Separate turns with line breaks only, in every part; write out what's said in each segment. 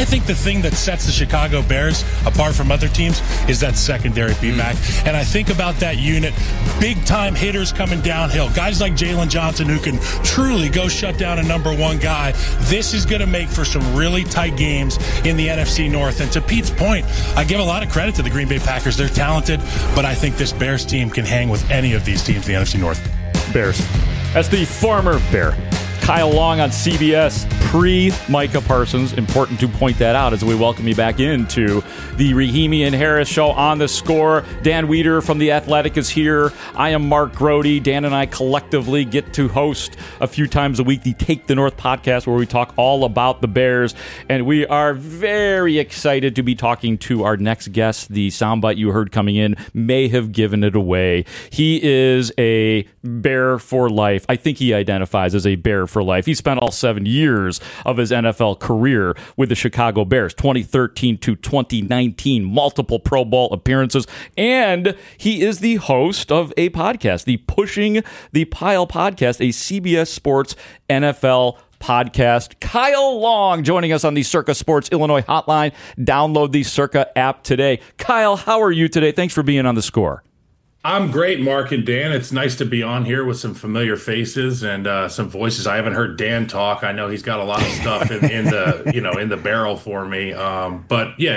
I think the thing that sets the Chicago Bears apart from other teams is that secondary, B-Mac. And I think about that unit, big-time hitters coming downhill, guys like Jalen Johnson who can truly go shut down a number one guy. This is going to make for some really tight games in the NFC North. And to Pete's point, I give a lot of credit to the Green Bay Packers. They're talented, but I think this Bears team can hang with any of these teams in the NFC North.
Bears. As the former Bear, Kyle Long on CBS, pre-Micah Parsons. Important to point that out as we welcome you back into the Rahimi and Harris Show on The Score. Dan Weeder from The Athletic is here. I am Mark Grody. Dan and I collectively get to host a few times a week the Take the North podcast where we talk all about the Bears. And we are very excited to be talking to our next guest. The soundbite you heard coming in may have given it away. He is a Bear for life. I think he identifies as a Bear for life. He spent all 7 years of his NFL career with the Chicago Bears, 2013 to 2019, multiple Pro Bowl appearances, and he is the host of a podcast, the Pushing the Pile podcast, a CBS Sports NFL podcast. Kyle Long joining us on the Circa Sports Illinois hotline. Download the Circa app today. Kyle, how are you today? Thanks for being on The Score.
I'm great, Mark and Dan. It's nice to be on here with some familiar faces and some voices. I haven't heard Dan talk. I know he's got a lot of stuff in the in the barrel for me. But yeah,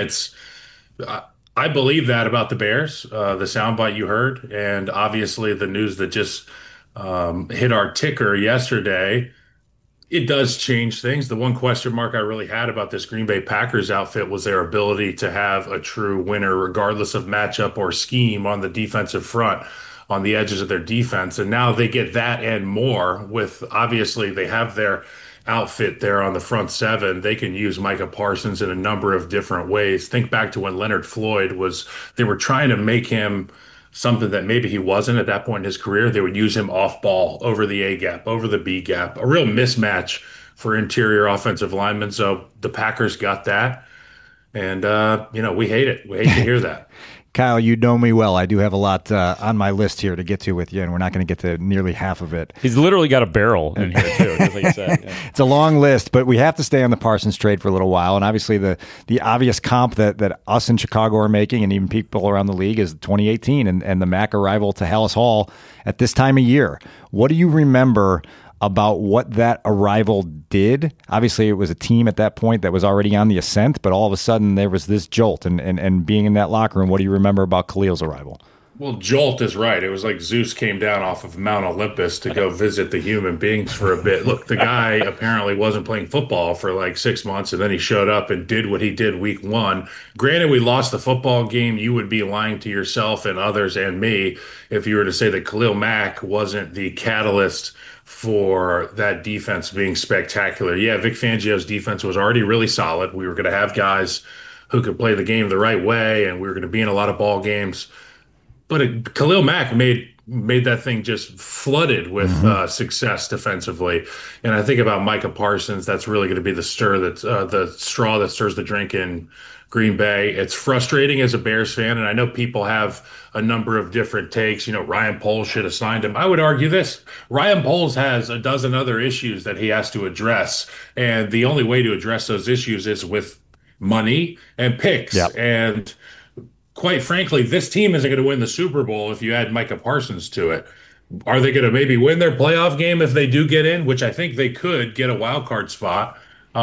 I believe that about the Bears. The soundbite you heard, and obviously the news that just hit our ticker yesterday. It does change things. The one question mark I really had about this Green Bay Packers outfit was their ability to have a true winner, regardless of matchup or scheme on the defensive front, on the edges of their defense. And now they get that and more with, obviously, they have their outfit there on the front seven. They can use Micah Parsons in a number of different ways. Think back to when Leonard Floyd they were trying to make him something that maybe he wasn't at that point in his career. They would use him off ball, over the A gap, over the B gap, a real mismatch for interior offensive linemen. So the Packers got that. And, we hate it. We hate to hear that.
Kyle, you know me well. I do have a lot on my list here to get to with you, and we're not going to get to nearly half of it.
He's literally got a barrel in here, too, just like you said. Yeah.
It's a long list, but we have to stay on the Parsons trade for a little while. And obviously the obvious comp that us in Chicago are making, and even people around the league, is 2018 and the Mac arrival to Hallis Hall at this time of year. What do you remember about what that arrival did? Obviously, it was a team at that point that was already on the ascent, but all of a sudden there was this jolt. And being in that locker room, what do you remember about Khalil's arrival?
Well, jolt is right. It was like Zeus came down off of Mount Olympus to go visit the human beings for a bit. Look, the guy apparently wasn't playing football for like 6 months, and then he showed up and did what he did week one. Granted, we lost the football game. You would be lying to yourself and others and me if you were to say that Khalil Mack wasn't the catalyst for that defense being spectachalar. Yeah, Vic Fangio's defense was already really solid. We were going to have guys who could play the game the right way, and we were going to be in a lot of ball games. But Khalil Mack made that thing just flooded with success defensively. And I think about Micah Parsons. That's really going to be the straw that stirs the drink in Green Bay. It's frustrating as a Bears fan, and I know people have a number of different takes. Ryan Poles should have signed him. I would argue this. Ryan Poles has a dozen other issues that he has to address, and the only way to address those issues is with money and picks.
Yep.
And quite frankly, this team isn't going to win the Super Bowl if you add Micah Parsons to it. Are they going to maybe win their playoff game if they do get in, which I think they could get a wild card spot?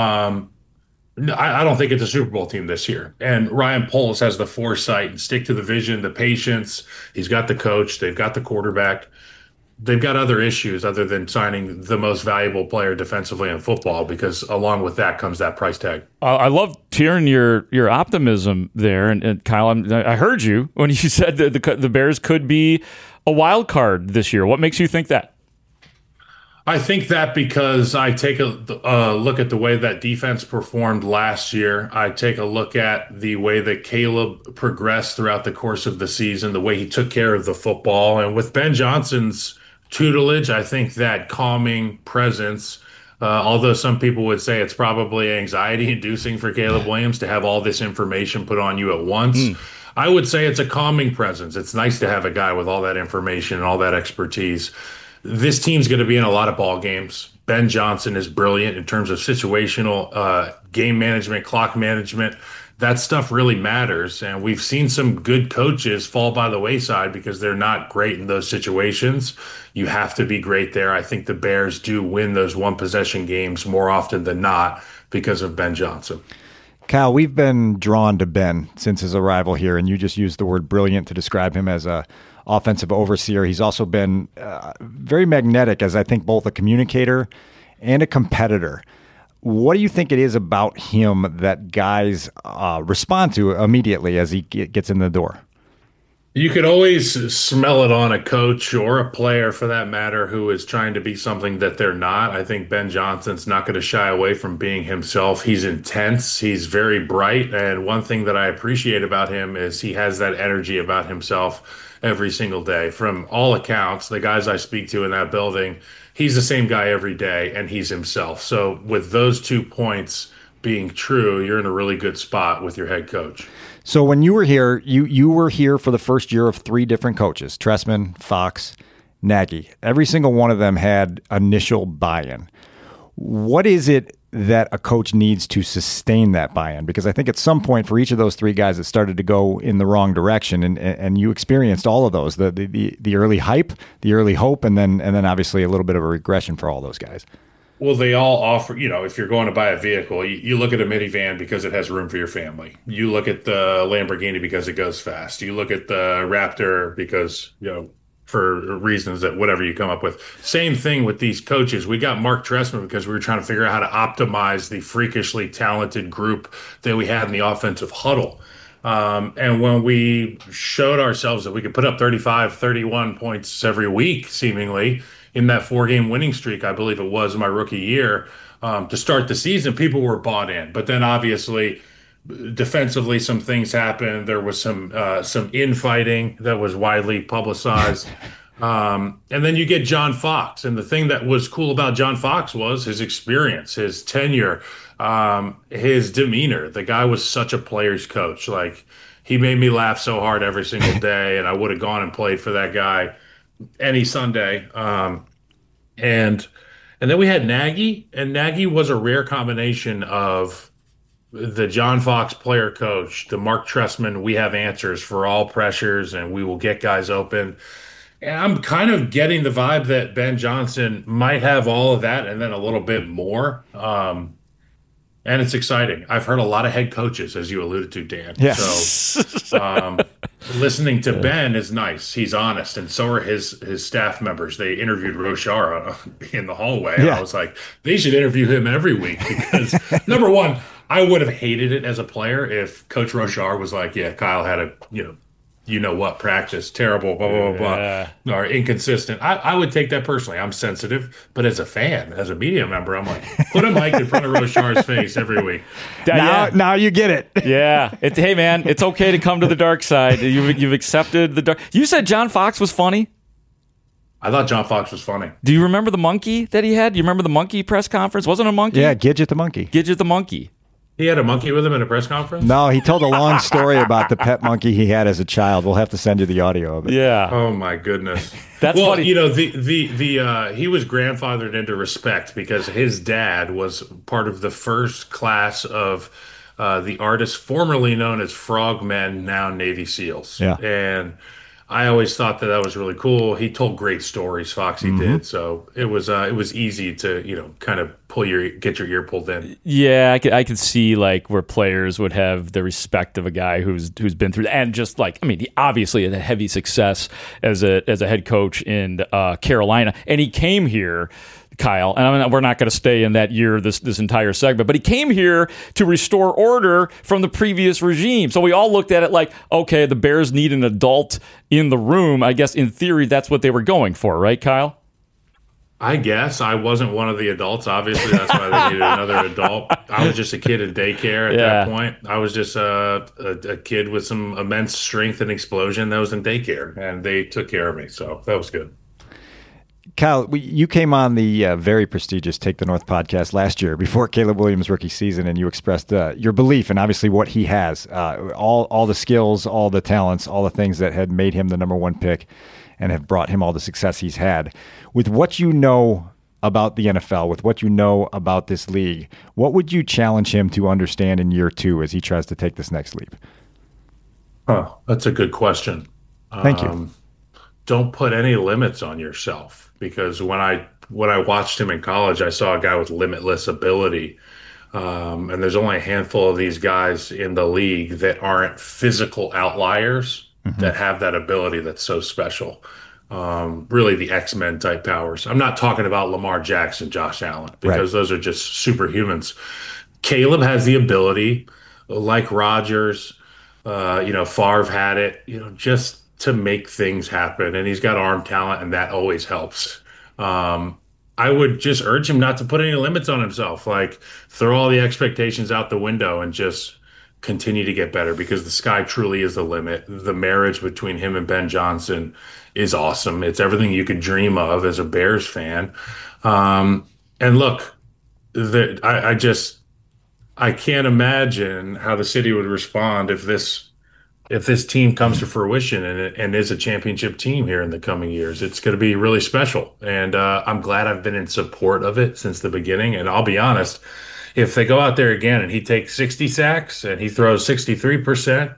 I don't think it's a Super Bowl team this year. And Ryan Poles has the foresight and stick to the vision, the patience. He's got the coach. They've got the quarterback. They've got other issues other than signing the most valuable player defensively in football, because along with that comes that price tag.
I love hearing your optimism there. And Kyle, I heard you when you said that the Bears could be a wild card this year. What makes you think that?
I think that because I take a look at the way that defense performed last year. I take a look at the way that Caleb progressed throughout the course of the season, the way he took care of the football. And with Ben Johnson's tutelage, I think that calming presence, although some people would say it's probably anxiety-inducing for Caleb Williams to have all this information put on you at once. I would say it's a calming presence. It's nice to have a guy with all that information and all that expertise. this team's going to be in a lot of ball games. Ben Johnson is brilliant in terms of situational game management, clock management. That stuff really matters. And we've seen some good coaches fall by the wayside because they're not great in those situations. You have to be great there. I think the Bears do win those one possession games more often than not because of Ben Johnson.
Kyle, we've been drawn to Ben since his arrival here, and you just used the word brilliant to describe him as a offensive overseer. He's also been very magnetic as, I think, both a communicator and a competitor. What do you think it is about him that guys respond to immediately as he gets in the door?
You could always smell it on a coach or a player, for that matter, who is trying to be something that they're not. I think Ben Johnson's not going to shy away from being himself. He's intense. He's very bright. And one thing that I appreciate about him is he has that energy about himself every single day. From all accounts, the guys I speak to in that building, he's the same guy every day, and he's himself. So with those 2 points being true, you're in a really good spot with your head coach.
So when you were here, you were here for the first year of 3 different coaches, Trestman, Fox, Nagy. Every single one of them had initial buy-in. What is it that a coach needs to sustain that buy-in? Because I think at some point for each of those 3 guys, it started to go in the wrong direction, and you experienced all of those, the early hype, the early hope, and then obviously a little bit of a regression for all those guys.
Well, they all offer, if you're going to buy a vehicle, you look at a minivan because it has room for your family. You look at the Lamborghini because it goes fast. You look at the Raptor because, for reasons that whatever you come up with. Same thing with these coaches. We got Mark Trestman because we were trying to figure out how to optimize the freakishly talented group that we had in the offensive huddle. And when we showed ourselves that we could put up 35, 31 points every week, seemingly, in that 4-game winning streak, I believe it was my rookie year, to start the season, people were bought in. But then obviously defensively, some things happened. There was some infighting that was widely publicized. And then you get John Fox. And the thing that was cool about John Fox was his experience, his tenure, his demeanor. The guy was such a player's coach. Like, he made me laugh so hard every single day, and I would have gone and played for that guy any Sunday. And then we had Nagy, and Nagy was a rare combination of the John Fox player coach, the Mark Trestman, we have answers for all pressures and we will get guys open. And I'm kind of getting the vibe that Ben Johnson might have all of that and then a little bit more. And it's exciting. I've heard a lot of head coaches, as you alluded to, Dan.
Yes.
So listening to Ben is nice. He's honest, and so are his staff members. They interviewed Rochar in the hallway.
Yeah.
I was like, they should interview him every week because, number one, I would have hated it as a player if Coach Rochar was like, yeah, Kyle had a, practice, terrible, blah, blah, blah, blah, or inconsistent. I would take that personally. I'm sensitive, but as a fan, as a media member, I'm like, put a mic in front of Rochar's face every week.
Now you get it.
Yeah. Hey, man, it's okay to come to the dark side. You've accepted the dark. You said John Fox was funny?
I thought John Fox was funny.
Do you remember the monkey that he had? Do you remember the monkey press conference? Wasn't it a monkey?
Yeah, Gidget the monkey.
Gidget the monkey.
He had a monkey with him in a press conference?
No, he told a long story about the pet monkey he had as a child. We'll have to send you the audio of it.
Yeah.
Oh my goodness.
That's funny.
He was grandfathered into respect because his dad was part of the first class of the artists formerly known as Frogmen, now Navy SEALs.
Yeah.
And I always thought that was really cool. He told great stories, Foxy did. So it was easy to, kind of get your ear pulled in.
Yeah, I could see like where players would have the respect of a guy who's been through, and just like, I mean, he obviously had a heavy success as a head coach in Carolina, and he came here, Kyle, and I mean, we're not going to stay in that year, this entire segment, but he came here to restore order from the previous regime. So we all looked at it like, okay, the Bears need an adult in the room. I guess in theory, that's what they were going for, right, Kyle?
I guess I wasn't one of the adults. Obviously, that's why they needed another adult. I was just a kid in daycare at that point. I was just a kid with some immense strength and explosion that was in daycare, and they took care of me. So that was good.
Kyle, you came on the very prestigious Take the North podcast last year before Caleb Williams' rookie season, and you expressed your belief in obviously what he has, all the skills, all the talents, all the things that had made him the number one pick. and have brought him all the success he's had. With what you know about the NFL, with what you know about this league, what would you challenge him to understand in year 2 as he tries to take this next leap?
That's a good question.
Thank you.
Don't put any limits on yourself, because when I watched him in college, I saw a guy with limitless ability. And there's only a handful of these guys in the league that aren't physical outliers that have that ability that's so special. Really the X-Men type powers. I'm not talking about Lamar Jackson, Josh Allen, because those are just superhumans. Caleb has the ability, like Rodgers, Favre had it, just to make things happen. And he's got arm talent, and that always helps. I would just urge him not to put any limits on himself. Like, throw all the expectations out the window and just continue to get better, because the sky truly is the limit. The marriage between him and Ben Johnson is awesome. It's everything you could dream of as a Bears fan. And look, I can't imagine how the city would respond if this team comes to fruition and is a championship team here in the coming years. It's going to be really special. And I'm glad I've been in support of it since the beginning. And I'll be honest, if they go out there again and he takes 60 sacks and he throws 63%,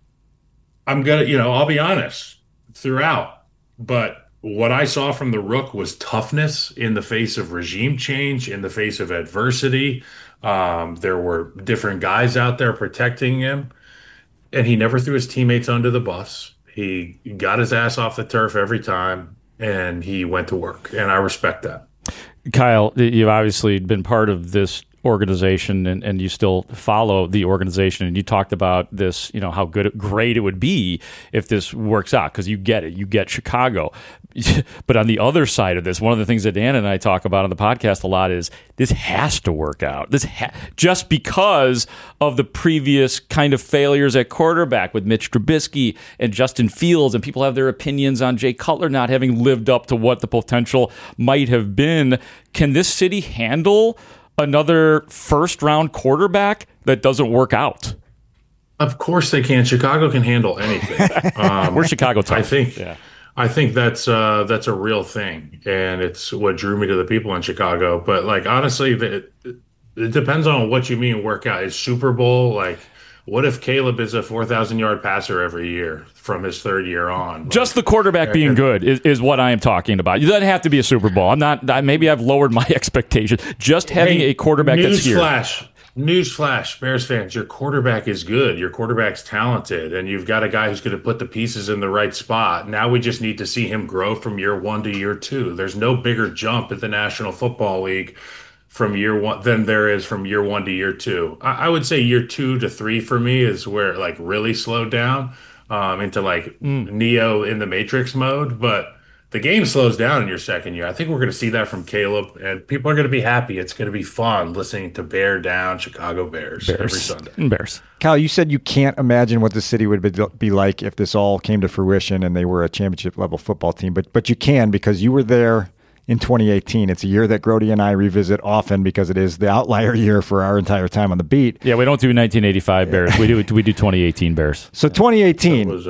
I'll be honest throughout. But what I saw from the Rook was toughness in the face of regime change, in the face of adversity. There were different guys out there protecting him. And he never threw his teammates under the bus. He got his ass off the turf every time, and he went to work. And I respect that.
Kyle, you've obviously been part of this organization, and you still follow the organization, and you talked about this, how great it would be if this works out, because you get Chicago. But on the other side of this, one of the things that Dan and I talk about on the podcast a lot is this has to work out. Just because of the previous kind of failures at quarterback with Mitch Trubisky and Justin Fields, and people have their opinions on Jay Cutler not having lived up to what the potential might have been. Can this city handle another first-round quarterback that doesn't work out?
Of course they can. Chicago can handle anything.
We're Chicago tough.
I think that's a real thing, and it's what drew me to the people in Chicago. But honestly, it depends on what you mean work out. Is Super Bowl what if Caleb is a 4,000-yard passer every year from his third year on?
Just the quarterback being good is what I am talking about. You doesn't have to be a Super Bowl. Maybe I've lowered my expectations. Just having a quarterback that's here.
Newsflash, Bears fans, your quarterback is good. Your quarterback's talented, and you've got a guy who's going to put the pieces in the right spot. Now we just need to see him grow from year 1 to year 2. There's no bigger jump at the National Football League from year 1 than there is from year 1 to year 2. I would say year 2 to 3 for me is where it really slowed down into Neo in the Matrix mode. But the game slows down in your second year. I think we're going to see that from Caleb, and people are going to be happy. It's going to be fun listening to Bear Down Chicago Bears every Sunday.
Bears.
Kyle, you said you can't imagine what the city would be like if this all came to fruition and they were a championship-level football team. But you can, because you were there in 2018. It's a year that Grody and I revisit often because it is the outlier year for our entire time on the beat.
Yeah, we don't do 1985 Bears. We do 2018 Bears.
So 2018,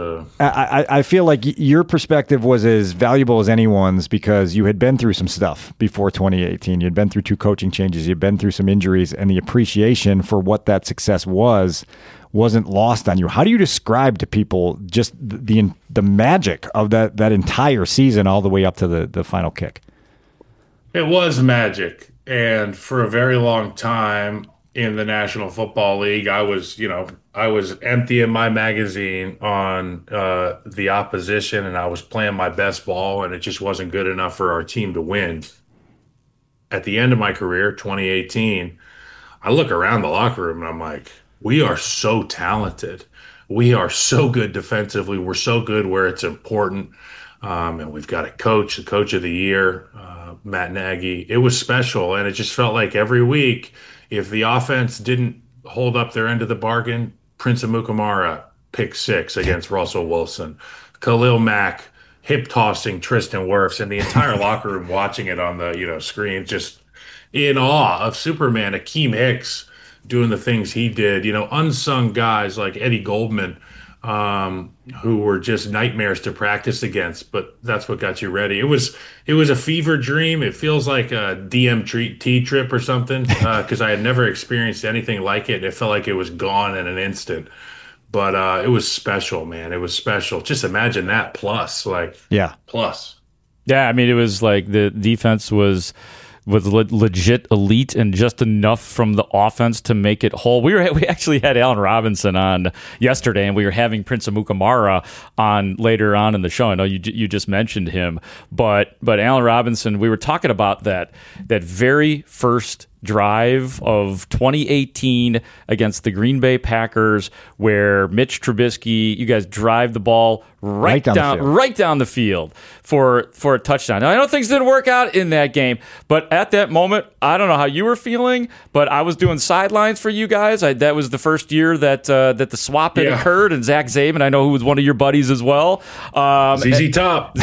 I feel like your perspective was as valuable as anyone's because you had been through some stuff before 2018. You'd been through 2 coaching changes. You'd been through some injuries, and the appreciation for what that success wasn't lost on you. How do you describe to people just the magic of that entire season all the way up to the final kick?
It was magic. And for a very long time in the National Football League, I was emptying my magazine on the opposition, and I was playing my best ball, and it just wasn't good enough for our team to win. At the end of my career, 2018, I look around the locker room and I'm like, we are so talented. We are so good defensively. We're so good where it's important. And we've got the coach of the year, Matt Nagy. It was special, and it just felt like every week, if the offense didn't hold up their end of the bargain, Prince Amukamara, pick 6 against Russell Wilson. Khalil Mack, hip-tossing Tristan Wirfs, and the entire locker room watching it on the screen, just in awe of Superman. Akeem Hicks doing the things he did. Unsung guys like Eddie Goldman who were just nightmares to practice against, but that's what got you ready. It was a fever dream. It feels like a DMT trip or something, because I had never experienced anything like it. It felt like it was gone in an instant. But it was special, man. It was special. Just imagine that
Yeah.
plus.
Yeah, I mean, it was like the defense was legit elite and just enough from the offense to make it whole. We actually had Allen Robinson on yesterday, and we were having Prince Amukamara on later on in the show. I know you just mentioned him, but Allen Robinson, we were talking about that very first drive of 2018 against the Green Bay Packers, where Mitch Trubisky, you guys drive the ball right down the field for a touchdown. Now, I know things didn't work out in that game, but at that moment, I don't know how you were feeling, but I was doing sidelines for you guys. That was the first year that the swap had occurred, and Zach Zaidman, I know, who was one of your buddies as well.
ZZ Top.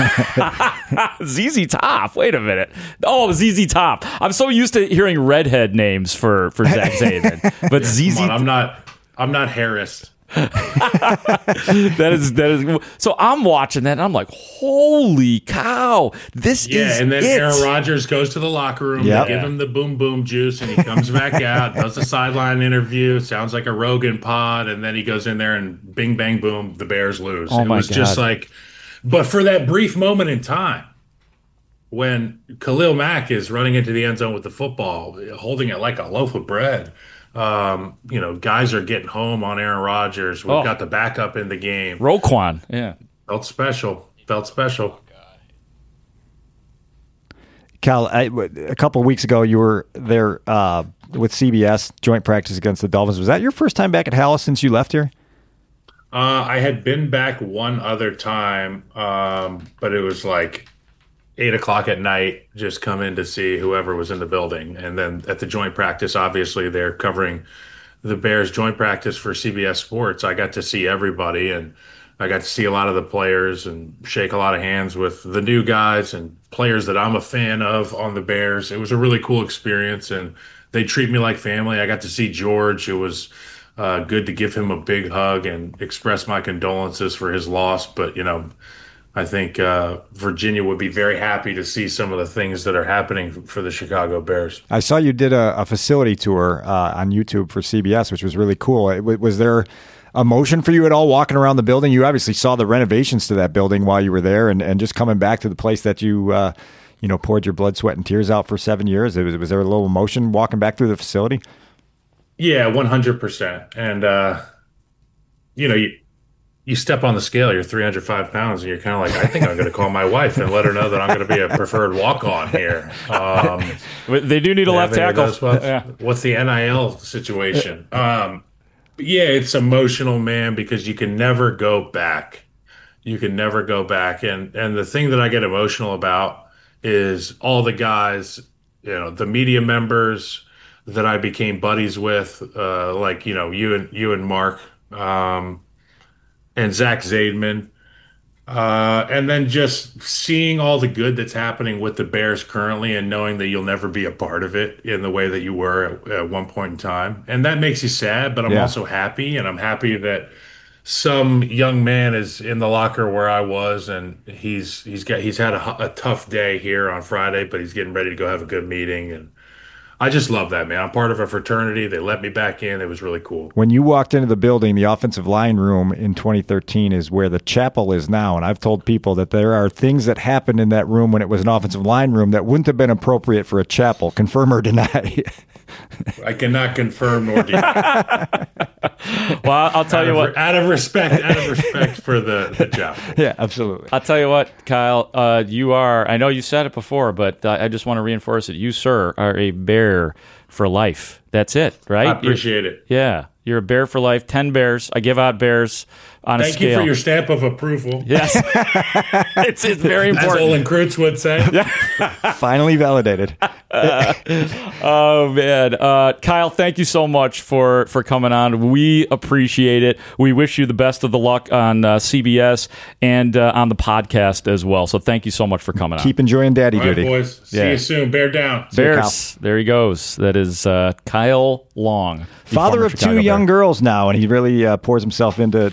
ZZ Top. Wait a minute. Oh, ZZ Top. I'm so used to hearing redhead names for Zach Zaidman, but ZZ.
Come on, I'm not Harris.
that is. So I'm watching that, and I'm like, "Holy cow! This is."
Yeah, and then Aaron Rodgers goes to the locker room.
Yep.
They give him the boom boom juice, and he comes back out, does the sideline interview. Sounds like a Rogan pod, and then he goes in there and bing bang boom, the Bears lose.
Oh my
God. Just like, but for that brief moment in time, when Khalil Mack is running into the end zone with the football, holding it like a loaf of bread. Guys are getting home on Aaron Rodgers. We've got the backup in the game.
Roquan, yeah.
Felt special.
Cal, a couple of weeks ago, you were there with CBS, joint practice against the Dolphins. Was that your first time back at Halas since you left here?
I had been back one other time, but it was like 8:00 at night, just come in to see whoever was in the building. And then at the joint practice, obviously they're covering the Bears joint practice for CBS Sports. I got to see everybody, and I got to see a lot of the players and shake a lot of hands with the new guys and players that I'm a fan of on the Bears. It was a really cool experience, and they treat me like family. I got to see George. It was good to give him a big hug and express my condolences for his loss. But, I think Virginia would be very happy to see some of the things that are happening for the Chicago Bears.
I saw you did a facility tour on YouTube for CBS, which was really cool. Was there emotion for you at all walking around the building? You obviously saw the renovations to that building while you were there, and just coming back to the place that you poured your blood, sweat, and tears out for 7 years. Was there a little emotion walking back through the facility?
Yeah, 100%. And, you step on the scale, you're 305 pounds, and you're kind of like, I think I'm going to call my wife and let her know that I'm going to be a preferred walk-on here.
They do need a left tackle.
What's the NIL situation? Yeah, it's emotional, man, because you can never go back. And the thing that I get emotional about is all the guys, the media members that I became buddies with, like, you and Mark, and Zach Zaidman. And then just seeing all the good that's happening with the Bears currently and knowing that you'll never be a part of it in the way that you were at one point in time. And that makes you sad, but I'm also happy. And I'm happy that some young man is in the locker where I was, and he's had a tough day here on Friday, but he's getting ready to go have a good meeting. And I just love that, man. I'm part of a fraternity. They let me back in. It was really cool.
When you walked into the building, the offensive line room in 2013 is where the chapel is now. And I've told people that there are things that happened in that room when it was an offensive line room that wouldn't have been appropriate for a chapel. Confirm or deny?
I cannot confirm nor deny.
Well, I'll tell you what.
Out of respect for the job.
Yeah, absolutely.
I'll tell you what, Kyle. You are. I know you said it before, but I just want to reinforce it. You, sir, are a Bear for life. That's it, right?
I appreciate it.
Yeah, you're a Bear for life. 10 Bears. I give out Bears on a scale.
Thank you for your stamp of approval.
Yes, it's very important.
As Olin Kreutz would say.
Yeah.
Finally validated.
Oh man, Kyle, thank you so much for coming on. We appreciate it. We wish you the best of the luck on CBS and on the podcast as well. So thank you so much for coming on.
Keep enjoying daddy
All right,
duty,
boys. See you soon. Bear down.
Bears. There he goes. That is Kyle Long,
father of two young girls now, and he really pours himself into fatherhood.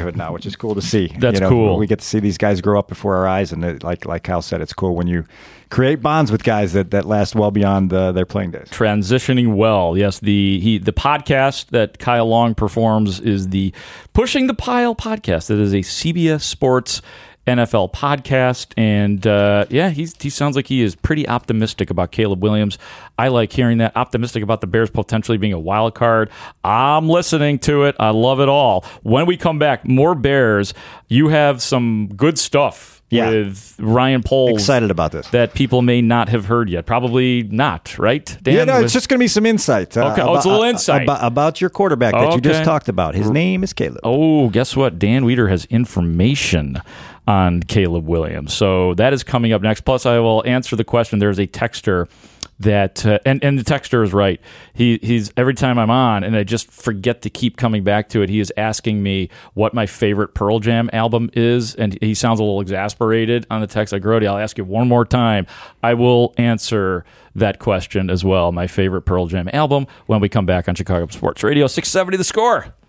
brotherhood now, which is cool to see.
That's cool.
We get to see these guys grow up before our eyes, and like Kyle said, it's cool when you create bonds with guys that last well beyond their playing days.
Transitioning well. Yes, the podcast that Kyle Long performs is the Pushing the Pile podcast. It is a CBS Sports NFL podcast, and he sounds like he is pretty optimistic about Caleb Williams. I like hearing that. Optimistic about the Bears potentially being a wild card. I'm listening to it. I love it all. When we come back, more Bears. You have some good stuff with Ryan Poles.
Excited about this.
That people may not have heard yet. Probably not, right, Dan?
Yeah, no, it's just going to be some insight.
Okay, it's a little insight.
About your quarterback that you just talked about. His name is Caleb.
Oh, guess what? Dan Weeder has information on Caleb Williams. So that is coming up next. Plus, I will answer the question. There's a texter that, and the texter is right. He's every time I'm on, and I just forget to keep coming back to it, he is asking me what my favorite Pearl Jam album is, and he sounds a little exasperated on the text. Like, Grody, I'll ask you one more time. I will answer that question as well. My favorite Pearl Jam album when we come back on Chicago Sports Radio 670 The Score.